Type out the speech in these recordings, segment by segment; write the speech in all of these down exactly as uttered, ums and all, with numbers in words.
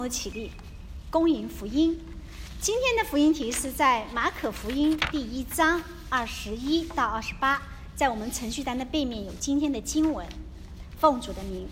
起立，恭迎福音。今天的福音题是在马可福音第一章二十一到二十八，在我们程序单的背面有今天的经文。奉主的名，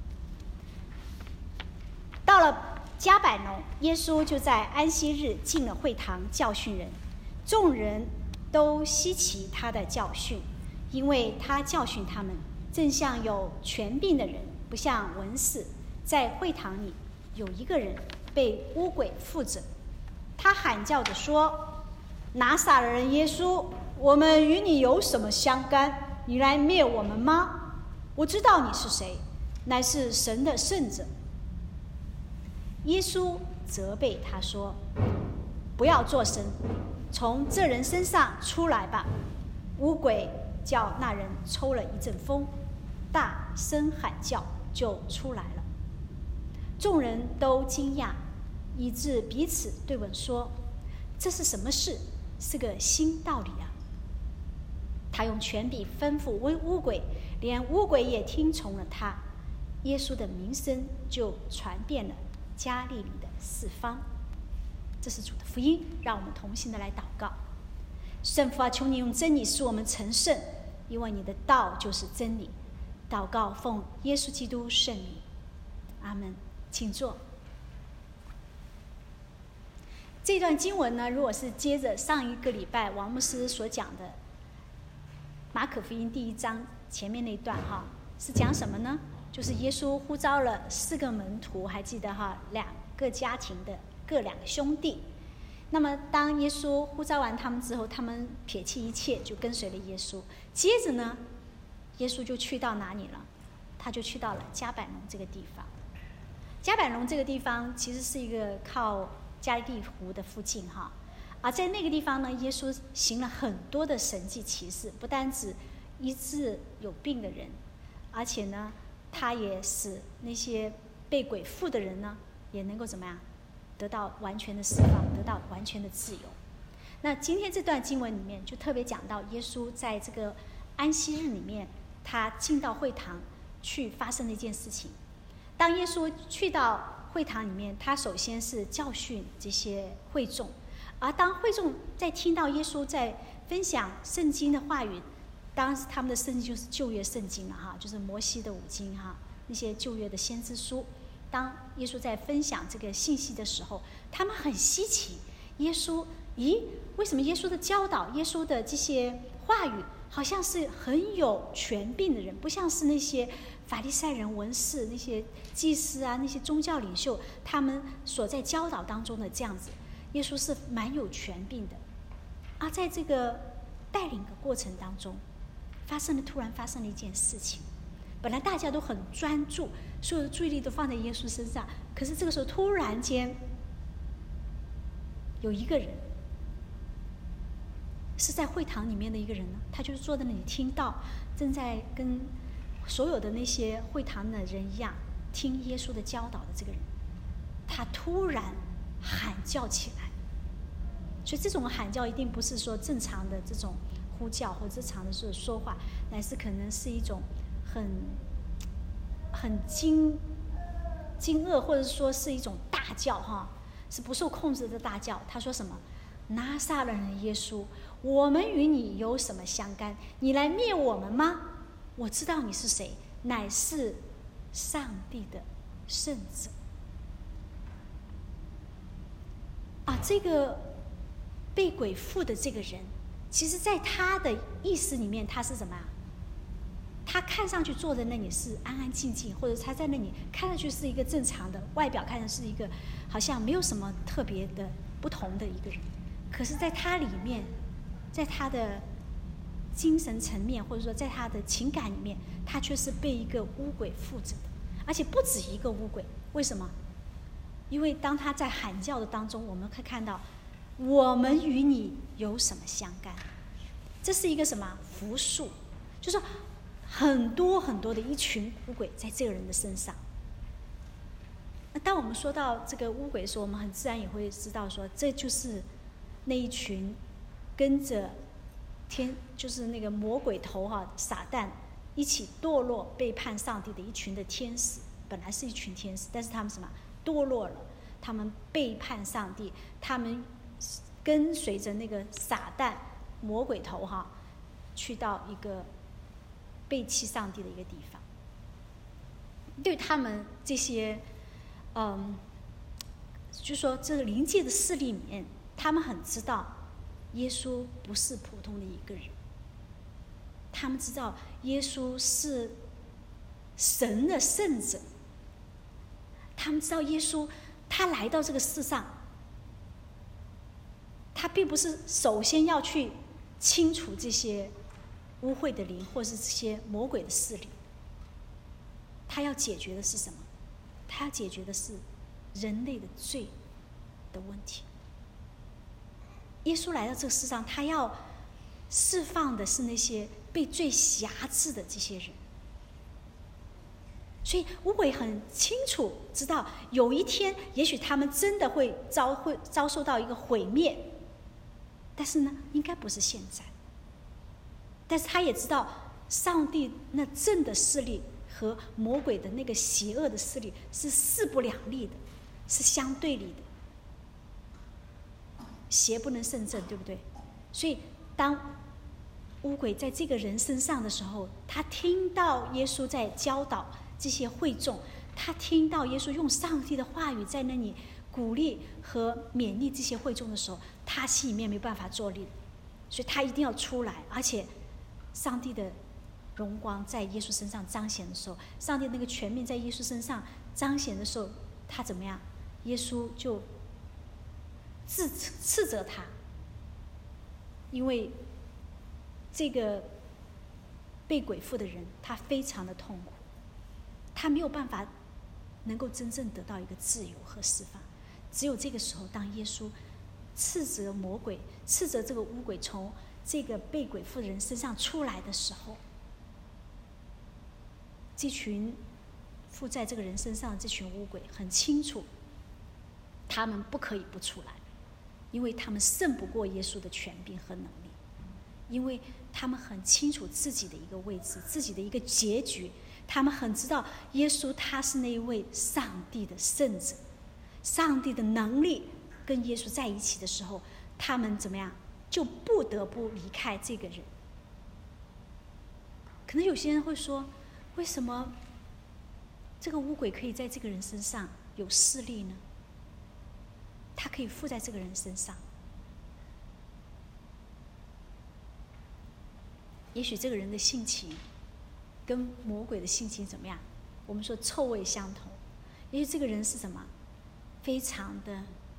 到了迦百农，耶稣就在安息日进了会堂教训人，众人都稀奇他的教训，因为他教训他们，正像有权柄的人，不像文士。在会堂里有一个人被污鬼附着，他喊叫着说：拿撒勒人耶稣，我们与你有什么相干？你来灭我们吗？我知道你是谁，乃是神的圣者。耶稣责备他说：不要作声，从这人身上出来吧。污鬼叫那人抽了一阵风，大声喊叫，就出来了。众人都惊讶，以致彼此对问说：这是什么事？是个新道理啊！他用权柄吩咐污鬼，连污鬼也听从了他。耶稣的名声就传遍了加利利的四方。这是主的福音，让我们同心的来祷告。圣父啊，求你用真理使我们成圣，因为你的道就是真理。祷告奉耶稣基督圣名，阿们。请坐。这段经文呢，如果是接着上一个礼拜王牧师所讲的马可福音第一章前面那一段哈，是讲什么呢？就是耶稣呼召了四个门徒，还记得哈，两个家庭的各两个兄弟。那么当耶稣呼召完他们之后，他们撇弃一切，就跟随了耶稣。接着呢，耶稣就去到哪里了？他就去到了迦百农这个地方。迦百农这个地方其实是一个靠加利利湖的附近哈，而在那个地方呢，耶稣行了很多的神迹奇事，不单止医治有病的人，而且呢，他也使那些被鬼附的人呢，也能够怎么样，得到完全的释放，得到完全的自由。那今天这段经文里面就特别讲到耶稣在这个安息日里面，他进到会堂去发生的一件事情。当耶稣去到会堂里面，他首先是教训这些会众，而当会众在听到耶稣在分享圣经的话语，当时他们的圣经就是旧约圣经了哈，就是摩西的五经哈，那些旧约的先知书。当耶稣在分享这个信息的时候，他们很稀奇，耶稣，咦，为什么耶稣的教导，耶稣的这些话语，好像是很有权柄的人，不像是那些法利赛人、文士、那些祭司啊，那些宗教领袖他们所在教导当中的这样子。耶稣是蛮有权柄的。而在这个带领的过程当中，发生了突然发生了一件事情。本来大家都很专注，所有的注意力都放在耶稣身上，可是这个时候突然间有一个人是在会堂里面的一个人呢，他就是坐在那里听到，正在跟所有的那些会堂的人一样听耶稣的教导的这个人，他突然喊叫起来。所以这种喊叫一定不是说正常的这种呼叫或者正常的说说话，乃是可能是一种很很惊惊愕，或者说是一种大叫哈，是不受控制的大叫。他说什么？拿撒勒人耶稣，我们与你有什么相干？你来灭我们吗？我知道你是谁，乃是上帝的圣者。啊，这个被鬼附的这个人，其实在他的意识里面，他是什么啊？他看上去坐在那里是安安静静，或者他在那里看上去是一个正常的，外表看上是一个好像没有什么特别的不同的一个人，可是在他里面，在他的精神层面，或者说在他的情感里面，他却是被一个污鬼附着的，而且不止一个污鬼。为什么？因为当他在喊叫的当中，我们可以看到，我们与你有什么相干？这是一个什么复数？就是说很多很多的一群污鬼在这个人的身上。那当我们说到这个污鬼的时候，我们很自然也会知道说，这就是那一群跟着天，就是那个魔鬼头哈、啊、撒旦一起堕落背叛上帝的一群的天使。本来是一群天使，但是他们什么堕落了， 他们背叛上帝，他们跟随着那个撒旦魔鬼头哈，去到一个背弃上帝的一个地方。对他们这些，嗯，就说这个灵界的势力里面，他们很知道耶稣不是普通的一个人，他们知道耶稣是神的圣者，他们知道耶稣他来到这个世上，他并不是首先要去清除这些污秽的灵或是这些魔鬼的势力，他要解决的是什么？他要解决的是人类的罪的问题。耶稣来到这个世上，他要释放的是那些被罪辖制的这些人。所以污鬼很清楚知道，有一天也许他们真的会遭会遭受到一个毁灭，但是呢，应该不是现在。但是他也知道，上帝那正的势力和魔鬼的那个邪恶的势力是势不两立的，是相对立的。邪不能胜正，对不对？所以当污鬼在这个人身上的时候，他听到耶稣在教导这些会众，他听到耶稣用上帝的话语在那里鼓励和勉励这些会众的时候，他心里面没办法坐立，所以他一定要出来。而且上帝的荣光在耶稣身上彰显的时候，上帝那个权柄在耶稣身上彰显的时候，他怎么样？耶稣就自斥责他，因为这个被鬼附的人他非常的痛苦，他没有办法能够真正得到一个自由和释放。只有这个时候，当耶稣斥责魔鬼，斥责这个污鬼从这个被鬼附的人身上出来的时候，这群附在这个人身上的这群污鬼很清楚，他们不可以不出来，因为他们胜不过耶稣的权柄和能力，因为他们很清楚自己的一个位置，自己的一个结局。他们很知道耶稣他是那一位上帝的圣者，上帝的能力跟耶稣在一起的时候，他们怎么样就不得不离开这个人。可能有些人会说，为什么这个污鬼可以在这个人身上有势力呢？他可以附在这个人身上，也许这个人的性情跟魔鬼的性情怎么样？我们说臭味相投。也许这个人是什么？非常的，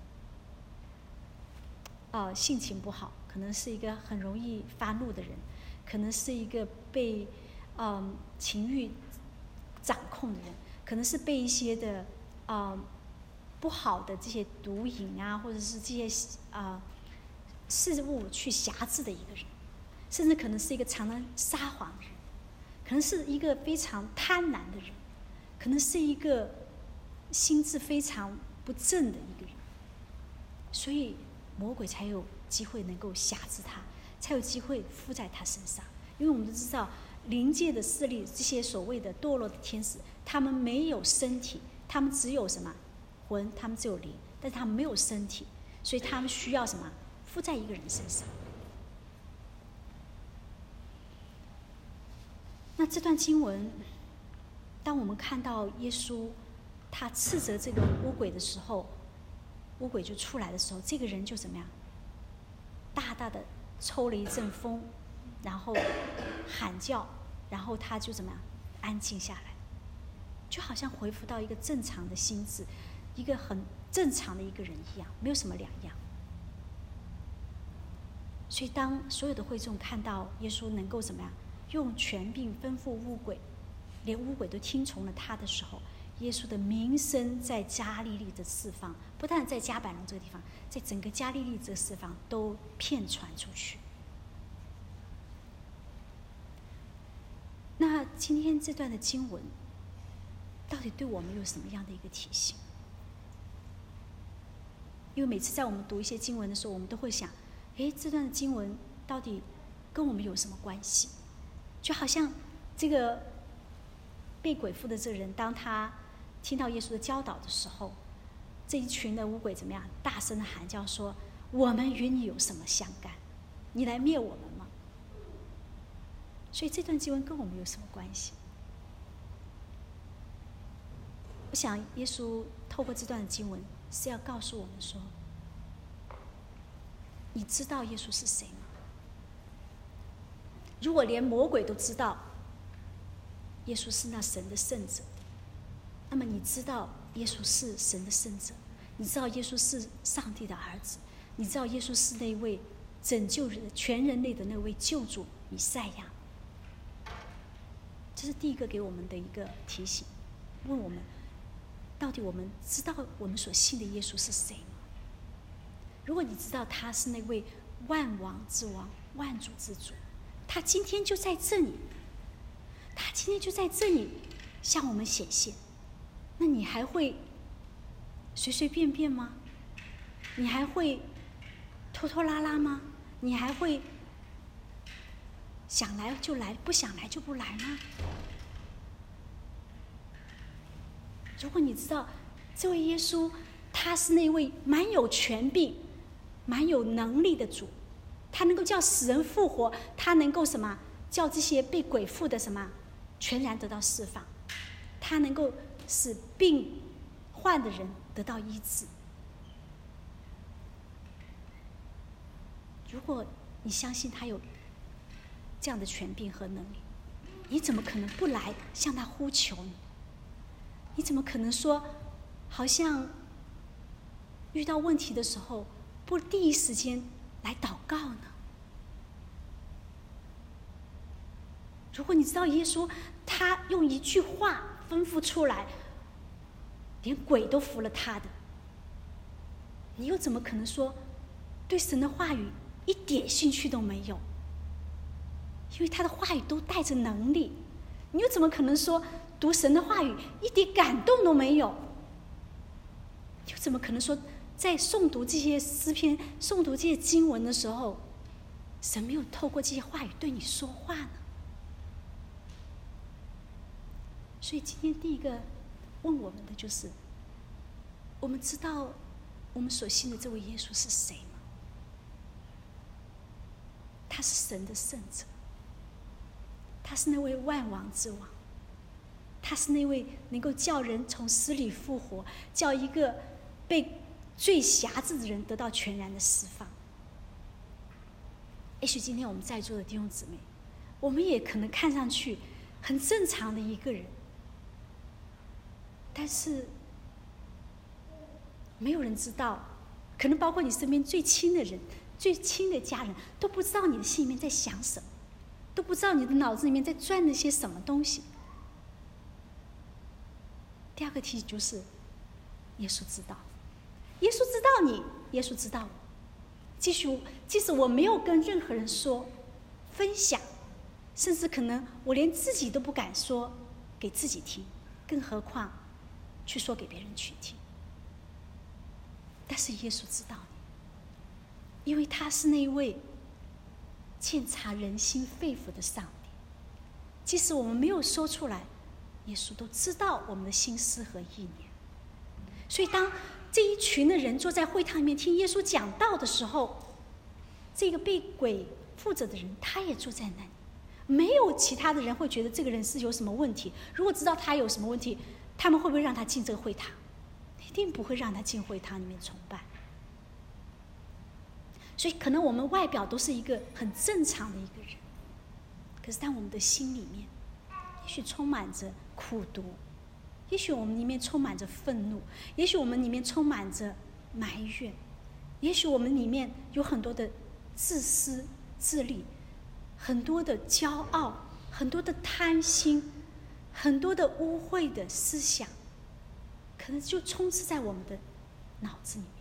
呃，性情不好，可能是一个很容易发怒的人，可能是一个被，嗯、呃，情欲掌控的人，可能是被一些的，呃，不好的这些毒瘾啊，或者是这些啊、呃、事物去辖制的一个人，甚至可能是一个常常撒谎的人。可能是一个非常贪婪的人，可能是一个心智非常不正的一个人，所以魔鬼才有机会能够辖制他，才有机会附在他身上。因为我们都知道，灵界的势力，这些所谓的堕落的天使，他们没有身体，他们只有什么魂，他们只有灵，但是他们没有身体，所以他们需要什么附在一个人身上。那这段经文，当我们看到耶稣他斥责这个污鬼的时候，污鬼就出来的时候，这个人就怎么样？大大的抽了一阵风，然后喊叫，然后他就怎么样？安静下来，就好像恢复到一个正常的心智，一个很正常的一个人一样，没有什么两样。所以当所有的会众看到耶稣能够怎么样？用权柄吩咐污鬼，连污鬼都听从了他的时候，耶稣的名声在加利利的释放，不但在加百农这个地方，在整个加利利这个释放都遍传出去。那今天这段的经文，到底对我们有什么样的一个提醒？因为每次在我们读一些经文的时候，我们都会想，诶，这段的经文到底跟我们有什么关系？就好像这个被鬼附的这个人，当他听到耶稣的教导的时候， 这一群的污鬼怎么样？大声的喊叫说：“我们与你有什么相干？你来灭我们吗？”所以这段经文跟我们有什么关系？我想耶稣透过这段经文是要告诉我们说：你知道耶稣是谁吗？如果连魔鬼都知道耶稣是那神的圣者，那么你知道耶稣是神的圣者，你知道耶稣是上帝的儿子，你知道耶稣是那位拯救人全人类的那位救主弥赛亚。这是第一个给我们的一个提醒，问我们到底我们知道我们所信的耶稣是谁吗？如果你知道他是那位万王之王、万主之主，他今天就在这里，他今天就在这里向我们显现，那你还会随随便便吗？你还会拖拖拉拉吗？你还会想来就来，不想来就不来吗？如果你知道这位耶稣他是那位蛮有权柄、蛮有能力的主，他能够叫死人复活，他能够什么叫这些被鬼附的什么全然得到释放，他能够使病患的人得到医治。如果你相信他有这样的权柄和能力，你怎么可能不来向他呼求呢？你怎么可能说好像遇到问题的时候不第一时间来祷告呢？如果你知道耶稣他用一句话吩咐出来，连鬼都服了他的，你又怎么可能说对神的话语一点兴趣都没有？因为他的话语都带着能力，你又怎么可能说读神的话语一点感动都没有？又怎么可能说在诵读这些诗篇、诵读这些经文的时候，神没有透过这些话语对你说话呢？所以今天第一个问我们的就是：我们知道我们所信的这位耶稣是谁吗？他是神的圣者，他是那位万王之王，他是那位能够叫人从死里复活，叫一个被罪辖制的人得到全然的释放。也许今天我们在座的弟兄姊妹，我们也可能看上去很正常的一个人，但是没有人知道，可能包括你身边最亲的人、最亲的家人都不知道你的心里面在想什么，都不知道你的脑子里面在转着些什么东西。第二个提醒就是，耶稣知道，耶稣知道你，耶稣知道我。即使即使我没有跟任何人说、分享，甚至可能我连自己都不敢说给自己听，更何况去说给别人去听。但是耶稣知道你，因为他是那位鉴察人心肺腑的上帝。即使我们没有说出来，耶稣都知道我们的心思和意念。所以当这一群的人坐在会堂里面听耶稣讲道的时候，这个被鬼附着的人他也坐在那里，没有其他的人会觉得这个人是有什么问题。如果知道他有什么问题，他们会不会让他进这个会堂？一定不会让他进会堂里面崇拜。所以可能我们外表都是一个很正常的一个人，可是当我们的心里面也许充满着苦毒，也许我们里面充满着愤怒，也许我们里面充满着埋怨，也许我们里面有很多的自私自利，很多的骄傲，很多的贪心，很多的污秽的思想，可能就充斥在我们的脑子里面。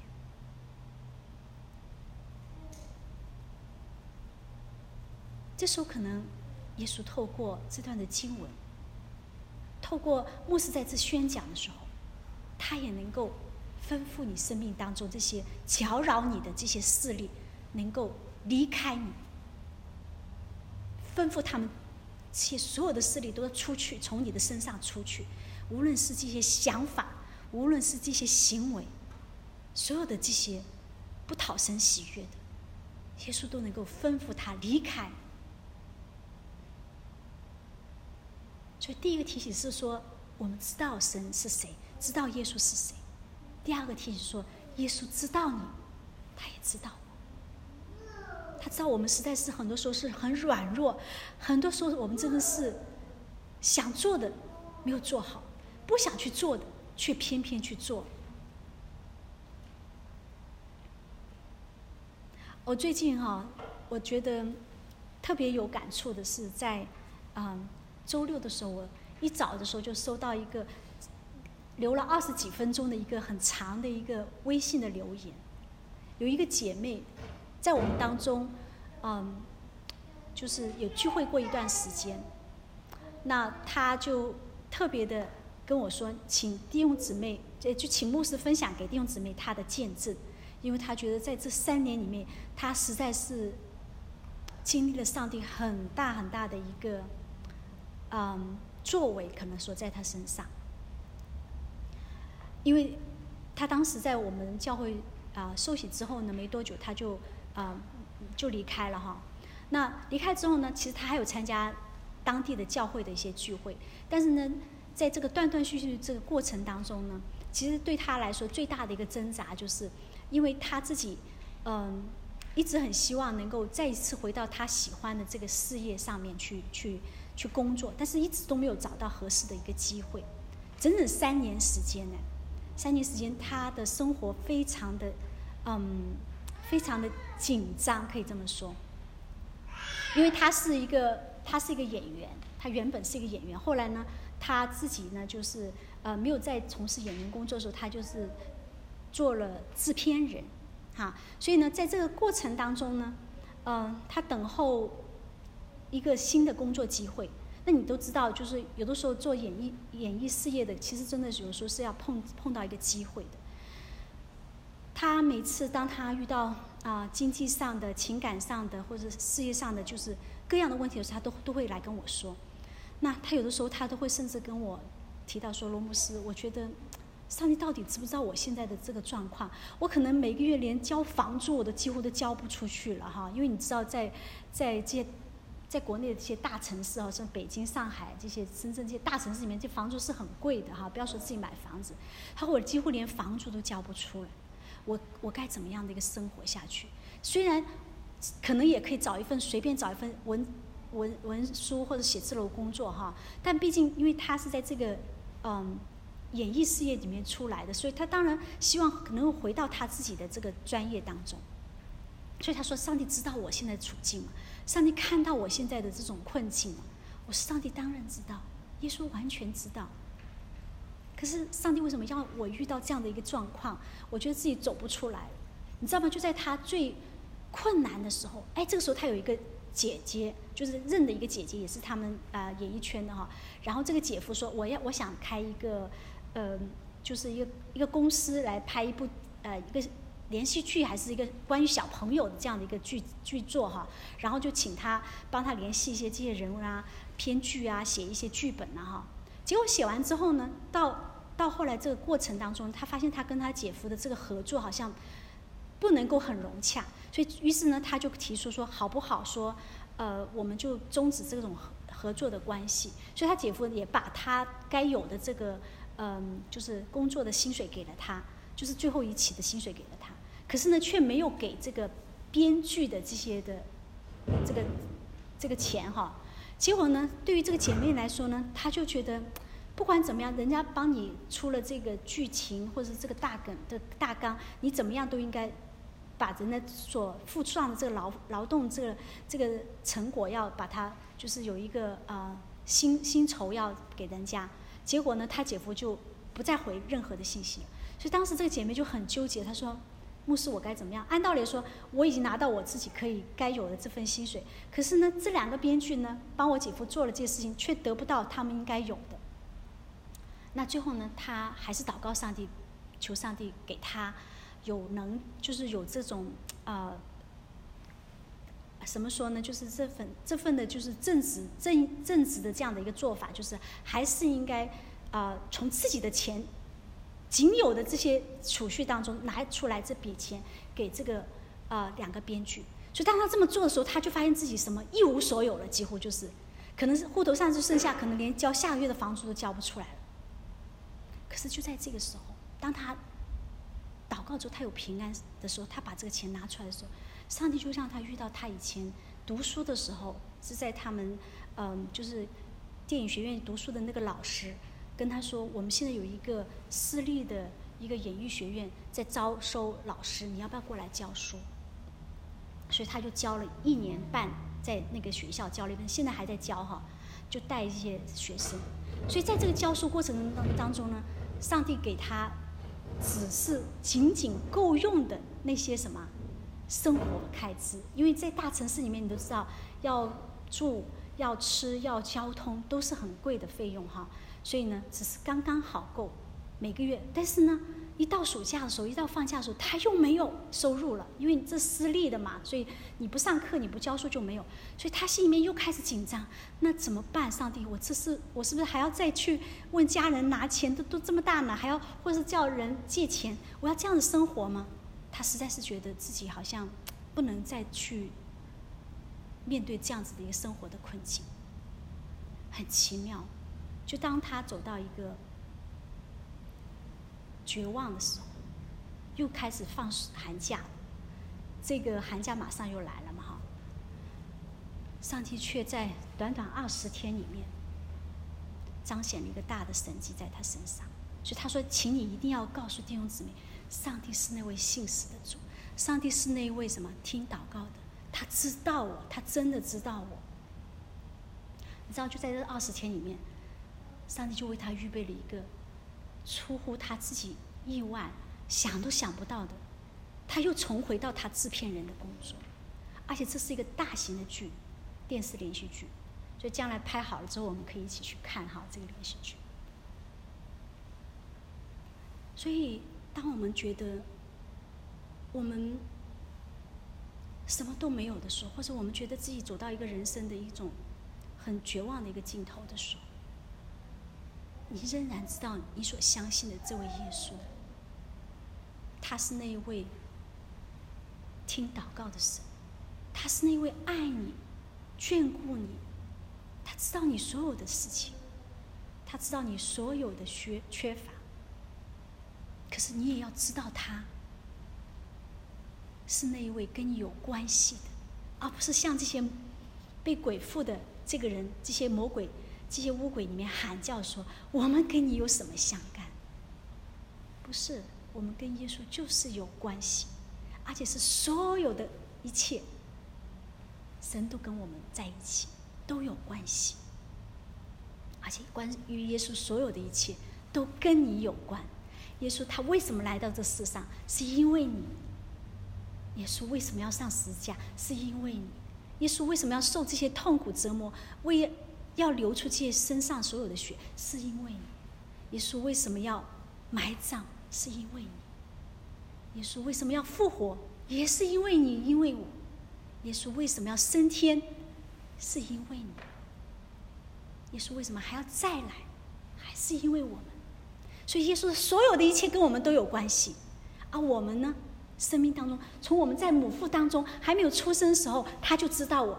这时候可能耶稣透过这段的经文，透过牧师在这宣讲的时候，他也能够吩咐你生命当中这些搅扰你的这些势力能够离开你，吩咐他们这些所有的势力都要出去，从你的身上出去，无论是这些想法，无论是这些行为， 所有的这些不讨神喜悦的，耶稣都能够吩咐他离开。所以第一个提醒是说，我们知道神是谁，知道耶稣是谁。第二个提醒说，耶稣知道你，他也知道我。他知道我们实在是很多时候是很软弱，很多时候我们真的是想做的没有做好，不想去做的却偏偏去做。我最近哈、啊，我觉得特别有感触的是在，嗯，周六的时候，我一早的时候就收到一个留了二十几分钟的一个很长的一个微信的留言。有一个姐妹在我们当中，嗯，就是有聚会过一段时间，那她就特别的跟我说，请弟兄姊妹，就请牧师分享给弟兄姊妹她的见证，因为她觉得在这三年里面，她实在是经历了上帝很大很大的一个嗯作为，可能说在她身上。因为她当时在我们教会啊、呃、受洗之后呢，没多久她就啊、呃、就离开了哈。那离开之后呢，其实她还有参加当地的教会的一些聚会，但是呢，在这个断断续续这个过程当中呢，其实对她来说最大的一个挣扎，就是因为她自己嗯一直很希望能够再一次回到她喜欢的这个事业上面去去去工作，但是一直都没有找到合适的一个机会，整整三年时间呢。三年时间，他的生活非常的，嗯，非常的紧张，可以这么说。因为他是一个，他是一个演员，他原本是一个演员，后来呢，他自己呢，就是呃，没有在从事演员工作的时候，他就是做了制片人，哈。所以呢，在这个过程当中呢，嗯、呃，他等候一个新的工作机会。那你都知道，就是有的时候做演艺演艺事业的，其实真的有时候是要碰碰到一个机会的。他每次当他遇到啊、呃、经济上的、情感上的或者事业上的，就是各样的问题的时候，他都都会来跟我说。那他有的时候他都会甚至跟我提到说：“罗牧师，我觉得上帝到底知不知道我现在的这个状况？我可能每个月连交房租我都几乎都交不出去了哈，因为你知道在在这些。”在国内的这些大城市啊，像北京、上海这些深圳这些大城市里面，这房租是很贵的哈。不要说自己买房子，他我几乎连房租都交不出来。我我该怎么样的一个生活下去？虽然可能也可以找一份随便找一份文文文书或者写字楼工作哈，但毕竟因为他是在这个嗯演艺事业里面出来的，所以他当然希望能够回到他自己的这个专业当中。所以他说：“上帝知道我现在的处境吗？上帝看到我现在的这种困境吗？”我说：“上帝当然知道，耶稣完全知道。可是上帝为什么要我遇到这样的一个状况？我觉得自己走不出来，你知道吗？就在他最困难的时候，哎，这个时候他有一个姐姐，就是认的一个姐姐，也是他们啊、呃、演艺圈的哈。然后这个姐夫说：我要我想开一个呃，就是一个一个公司来拍一部呃一个。”连续剧还是一个关于小朋友的这样的一个剧剧作哈，然后就请他帮他联系一些这些人物啊、编剧啊、写一些剧本啊哈。结果写完之后呢，到到后来这个过程当中，他发现他跟他姐夫的这个合作好像不能够很融洽，所以于是呢，他就提出说，好不好说，呃，我们就终止这种合作的关系。所以他姐夫也把他该有的这个嗯、呃，就是工作的薪水给了他。就是最后一期的薪水给了他，可是呢，却没有给这个编剧的这些的这个这个钱哈。结果呢，对于这个姐妹来说呢，她就觉得不管怎么样，人家帮你出了这个剧情或者是这个大梗的大纲，你怎么样都应该把人的所付出上的这个劳劳动这个这个成果要把它就是有一个呃薪薪酬要给人家。结果呢，她姐夫就不再回任何的信息。所以当时这个姐妹就很纠结，她说：“牧师，我该怎么样？按道理说，我已经拿到我自己可以该有的这份薪水，可是呢，这两个编剧呢，帮我姐夫做了这些事情，却得不到他们应该有的。那最后呢，她还是祷告上帝，求上帝给她有能，就是有这种呃，什么说呢？就是这份这份的，就是正直正正直的这样的一个做法，就是还是应该呃，从自己的钱。” 仅有的这些储蓄当中拿出来这笔钱给这个呃两个编剧。所以当他这么做的时候，他就发现自己什么一无所有了，几乎就是可能是户头上就剩下，可能连交下个月的房租都交不出来了。可是就在这个时候，当他祷告之后，他有平安的时候，他把这个钱拿出来的时候，上帝就让他遇到他以前读书的时候，是在他们嗯就是电影学院读书的那个老师跟他说，我们现在有一个私立的一个演艺学院在招收老师，你要不要过来教书？所以他就教了一年半，在那个学校教了一本，现在还在教哈，就带一些学生。所以在这个教书过程当中呢，上帝给他只是仅仅够用的那些什么生活开支，因为在大城市里面你都知道，要住、要吃、要交通都是很贵的费用哈，所以呢，只是刚刚好够每个月。但是呢，一到暑假的时候，一到放假的时候，他又没有收入了，因为这私立的嘛，所以你不上课，你不教书就没有，所以他心里面又开始紧张。那怎么办？上帝，我这是我是不是还要再去问家人拿钱？都都这么大呢，还要或者是叫人借钱？我要这样的生活吗？他实在是觉得自己好像不能再去面对这样子的一个生活的困境。很奇妙，就当他走到一个绝望的时候，又开始放寒假，这个寒假马上又来了嘛哈。上帝却在短短二十天里面彰显了一个大的神迹在他身上，所以他说：“请你一定要告诉弟兄姊妹，上帝是那位信实的主，上帝是那位什么听祷告的，他知道我，他真的知道我。”你知道，就在这二十天里面，上帝就为他预备了一个出乎他自己意外、想都想不到的，他又重回到他制片人的工作，而且这是一个大型的剧，电视连续剧，所以将来拍好了之后，我们可以一起去看哈这个连续剧。所以，当我们觉得我们什么都没有的时候，或者我们觉得自己走到一个人生的一种很绝望的一个尽头的时候，你仍然知道你所相信的这位耶稣，他是那一位听祷告的神，他是那位爱你、眷顾你，他知道你所有的事情，他知道你所有的缺缺乏。可是你也要知道，他是那一位跟你有关系的，而不是像这些被鬼附的这个人、这些魔鬼、这些污鬼里面喊叫说：“我们跟你有什么相干？”不是，我们跟耶稣就是有关系，而且是所有的一切，神都跟我们在一起，都有关系，而且关于耶稣所有的一切都跟你有关。耶稣他为什么来到这世上？是因为你。耶稣为什么要上十字架？是因为你。耶稣为什么要受这些痛苦折磨？为要流出这些身上所有的血？是因为你。耶稣为什么要埋葬？是因为你。耶稣为什么要复活？也是因为你，因为我。耶稣为什么要升天？是因为你。耶稣为什么还要再来？还是因为我们。所以耶稣的所有的一切跟我们都有关系，而我们呢，生命当中，从我们在母腹当中还没有出生的时候，他就知道我们。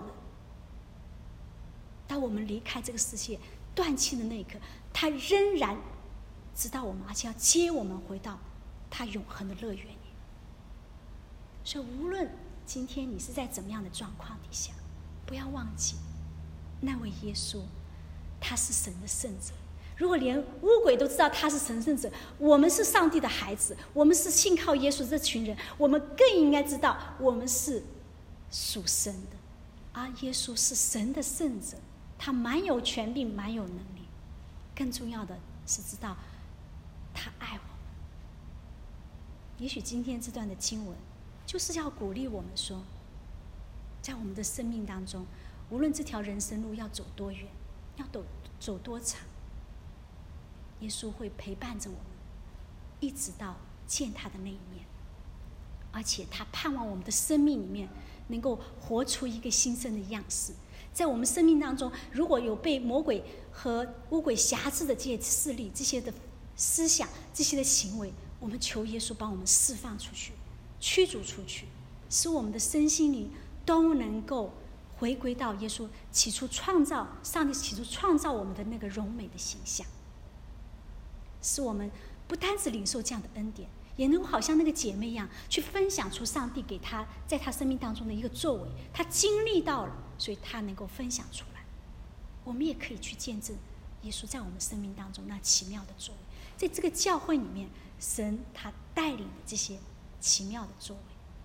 当我们离开这个世界断气的那一刻，他仍然知道我们，而且要接我们回到他永恒的乐园里。所以无论今天你是在怎么样的状况底下，不要忘记那位耶稣，他是神的圣者。如果连污鬼都知道他是神圣者，我们是上帝的孩子，我们是信靠耶稣这群人，我们更应该知道我们是属神的，而耶稣是神的圣者，他蛮有权柄，蛮有能力。更重要的是知道他爱我们。也许今天这段的经文就是要鼓励我们说，在我们的生命当中，无论这条人生路要走多远，要走走多长，耶稣会陪伴着我们，一直到见他的那一面。而且他盼望我们的生命里面能够活出一个新生的样式。在我们生命当中，如果有被魔鬼和污鬼辖制的这些势力、这些的思想、这些的行为，我们求耶稣帮我们释放出去，驱逐出去，使我们的身心灵都能够回归到耶稣起初创造上帝起初创造我们的那个荣美的形象，使我们不单只领受这样的恩典，也能够好像那个姐妹一样，去分享出上帝给她在她生命当中的一个作为，她经历到了，所以她能够分享出来。我们也可以去见证耶稣在我们生命当中那奇妙的作为，在这个教会里面，神他带领的这些奇妙的作为。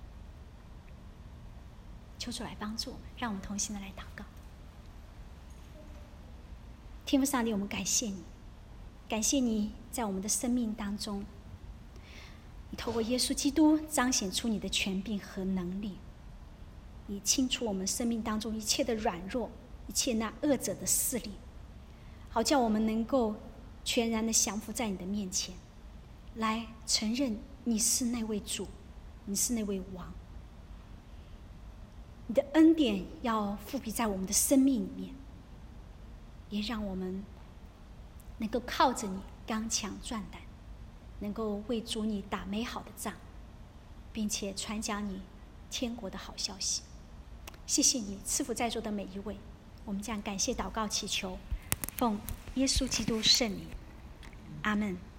求主来帮助我们，让我们同心的来祷告。天父上帝，我们感谢你，感谢你在我们的生命当中，你透过耶稣基督彰显出你的权柄和能力，你清除我们生命当中一切的软弱，一切那恶者的势力，好叫我们能够全然的降服在你的面前，来承认你是那位主，你是那位王。你的恩典要复辟在我们的生命里面，也让我们能够靠着你刚强壮胆，能够为主你打美好的仗，并且传讲你天国的好消息。谢谢你赐福在座的每一位，我们将感谢祷告祈求，奉耶稣基督圣名，阿们。